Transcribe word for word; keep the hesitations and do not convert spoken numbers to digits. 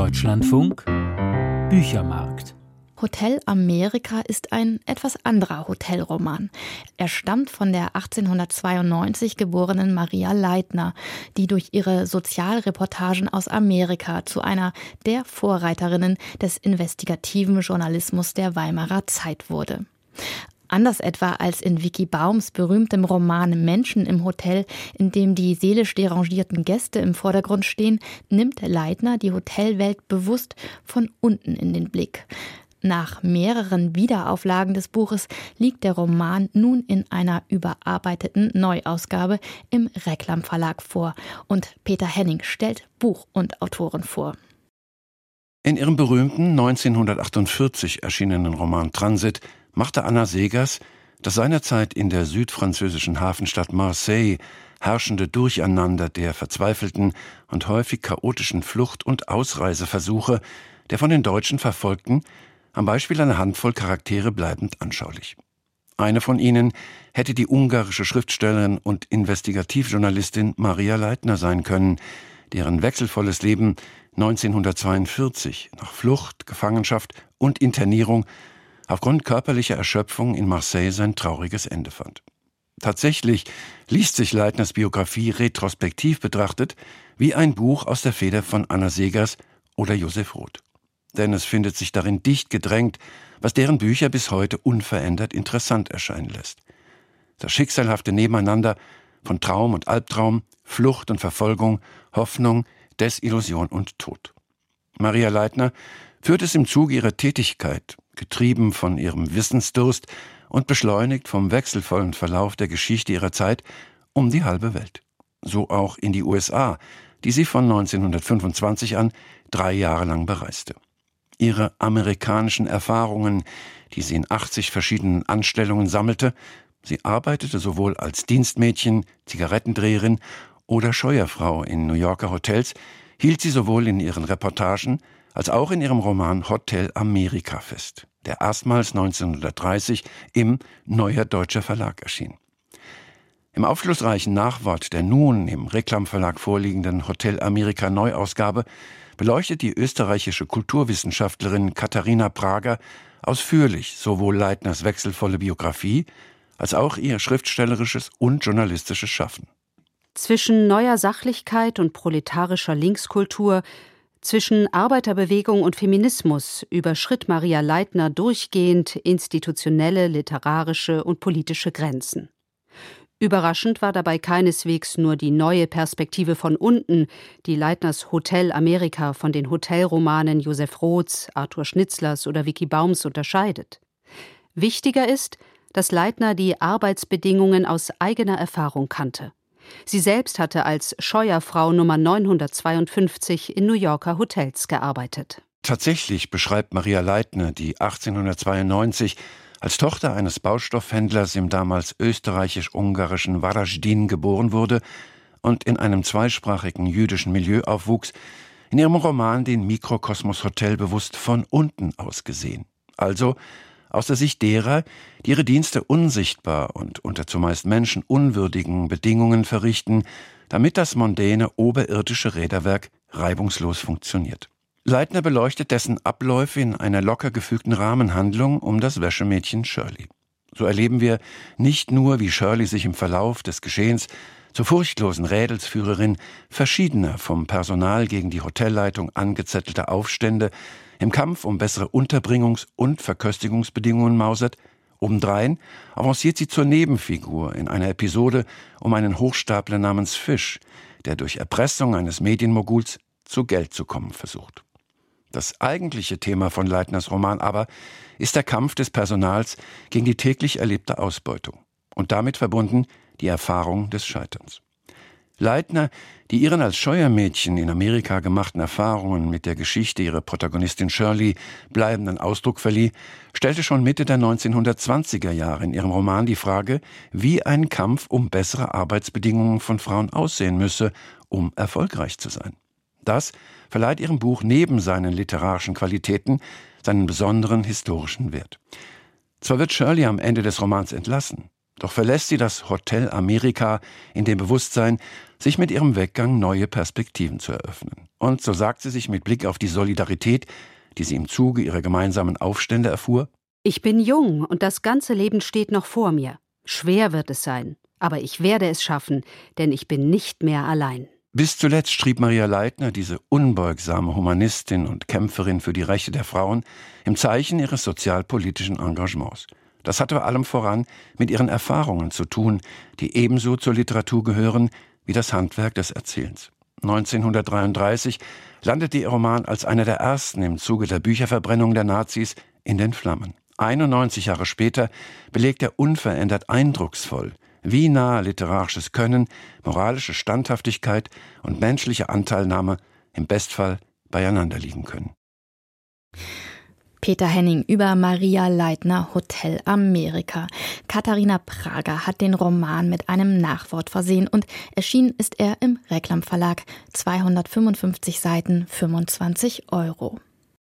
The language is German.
Deutschlandfunk Büchermarkt. Hotel Amerika ist ein etwas anderer Hotelroman. Er stammt von der achtzehnhundertzweiundneunzig geborenen Maria Leitner, die durch ihre Sozialreportagen aus Amerika zu einer der Vorreiterinnen des investigativen Journalismus der Weimarer Zeit wurde. Anders etwa als in Vicky Baums berühmtem Roman Menschen im Hotel, in dem die seelisch derangierten Gäste im Vordergrund stehen, nimmt Leitner die Hotelwelt bewusst von unten in den Blick. Nach mehreren Wiederauflagen des Buches liegt der Roman nun in einer überarbeiteten Neuausgabe im Reklam Verlag vor. Und Peter Henning stellt Buch und Autorin vor. In ihrem berühmten neunzehnhundertachtundvierzig erschienenen Roman Transit machte Anna Seghers das seinerzeit in der südfranzösischen Hafenstadt Marseille herrschende Durcheinander der verzweifelten und häufig chaotischen Flucht- und Ausreiseversuche der von den Deutschen Verfolgten am Beispiel einer Handvoll Charaktere bleibend anschaulich. Eine von ihnen hätte die ungarische Schriftstellerin und Investigativjournalistin Maria Leitner sein können, deren wechselvolles Leben neunzehnhundertzweiundvierzig nach Flucht, Gefangenschaft und Internierung aufgrund körperlicher Erschöpfung in Marseille sein trauriges Ende fand. Tatsächlich liest sich Leitners Biografie retrospektiv betrachtet wie ein Buch aus der Feder von Anna Seghers oder Josef Roth. Denn es findet sich darin dicht gedrängt, was deren Bücher bis heute unverändert interessant erscheinen lässt. Das schicksalhafte Nebeneinander von Traum und Albtraum, Flucht und Verfolgung, Hoffnung, Desillusion und Tod. Maria Leitner führt es im Zuge ihrer Tätigkeit, getrieben von ihrem Wissensdurst und beschleunigt vom wechselvollen Verlauf der Geschichte ihrer Zeit, um die halbe Welt. So auch in die U S A, die sie von neunzehnhundertfünfundzwanzig an drei Jahre lang bereiste. Ihre amerikanischen Erfahrungen, die sie in achtzig verschiedenen Anstellungen sammelte, sie arbeitete sowohl als Dienstmädchen, Zigarettendreherin oder Scheuerfrau in New Yorker Hotels, hielt sie sowohl in ihren Reportagen als auch in ihrem Roman Hotel Amerika fest, der erstmals neunzehnhundertdreißig im Neuer Deutscher Verlag erschien. Im aufschlussreichen Nachwort der nun im Reklam Verlag vorliegenden Hotel Amerika Neuausgabe beleuchtet die österreichische Kulturwissenschaftlerin Katharina Prager ausführlich sowohl Leitners wechselvolle Biografie als auch ihr schriftstellerisches und journalistisches Schaffen. Zwischen neuer Sachlichkeit und proletarischer Linkskultur, zwischen Arbeiterbewegung und Feminismus überschritt Maria Leitner durchgehend institutionelle, literarische und politische Grenzen. Überraschend war dabei keineswegs nur die neue Perspektive von unten, die Leitners Hotel Amerika von den Hotelromanen Josef Roths, Arthur Schnitzlers oder Vicky Baums unterscheidet. Wichtiger ist, dass Leitner die Arbeitsbedingungen aus eigener Erfahrung kannte. Sie selbst hatte als Scheuerfrau Nummer neunhundertzweiundfünfzig in New Yorker Hotels gearbeitet. Tatsächlich beschreibt Maria Leitner, die achtzehnhundertzweiundneunzig als Tochter eines Baustoffhändlers im damals österreichisch-ungarischen Varaždin geboren wurde und in einem zweisprachigen jüdischen Milieu aufwuchs, in ihrem Roman den Mikrokosmos Hotel bewusst von unten aus gesehen. Also aus der Sicht derer, die ihre Dienste unsichtbar und unter zumeist menschenunwürdigen Bedingungen verrichten, damit das mondäne oberirdische Räderwerk reibungslos funktioniert. Leitner beleuchtet dessen Abläufe in einer locker gefügten Rahmenhandlung um das Wäschemädchen Shirley. So erleben wir nicht nur, wie Shirley sich im Verlauf des Geschehens zur furchtlosen Rädelsführerin verschiedener vom Personal gegen die Hotelleitung angezettelter Aufstände im Kampf um bessere Unterbringungs- und Verköstigungsbedingungen mausert, obendrein avanciert sie zur Nebenfigur in einer Episode um einen Hochstapler namens Fisch, der durch Erpressung eines Medienmoguls zu Geld zu kommen versucht. Das eigentliche Thema von Leitners Roman aber ist der Kampf des Personals gegen die täglich erlebte Ausbeutung und damit verbunden die Erfahrung des Scheiterns. Leitner, die ihren als Scheuermädchen in Amerika gemachten Erfahrungen mit der Geschichte ihrer Protagonistin Shirley bleibenden Ausdruck verlieh, stellte schon Mitte der neunzehnhundertzwanziger Jahre in ihrem Roman die Frage, wie ein Kampf um bessere Arbeitsbedingungen von Frauen aussehen müsse, um erfolgreich zu sein. Das verleiht ihrem Buch neben seinen literarischen Qualitäten seinen besonderen historischen Wert. Zwar wird Shirley am Ende des Romans entlassen, Doch verlässt sie das Hotel Amerika in dem Bewusstsein, sich mit ihrem Weggang neue Perspektiven zu eröffnen. Und so sagt sie sich mit Blick auf die Solidarität, die sie im Zuge ihrer gemeinsamen Aufstände erfuhr: Ich bin jung und das ganze Leben steht noch vor mir. Schwer wird es sein, aber ich werde es schaffen, denn ich bin nicht mehr allein. Bis zuletzt strieb Maria Leitner, diese unbeugsame Humanistin und Kämpferin für die Rechte der Frauen, im Zeichen ihres sozialpolitischen Engagements. Das hatte allem voran mit ihren Erfahrungen zu tun, die ebenso zur Literatur gehören wie das Handwerk des Erzählens. neunzehnhundertdreiunddreißig landete ihr Roman als einer der ersten im Zuge der Bücherverbrennung der Nazis in den Flammen. einundneunzig Jahre später belegt er unverändert eindrucksvoll, wie nah literarisches Können, moralische Standhaftigkeit und menschliche Anteilnahme im Bestfall beieinander liegen können. Peter Henning über Maria Leitner, Hotel Amerika. Katharina Prager hat den Roman mit einem Nachwort versehen und erschienen ist er im Reklam Verlag. zweihundertfünfundfünfzig Seiten, fünfundzwanzig Euro.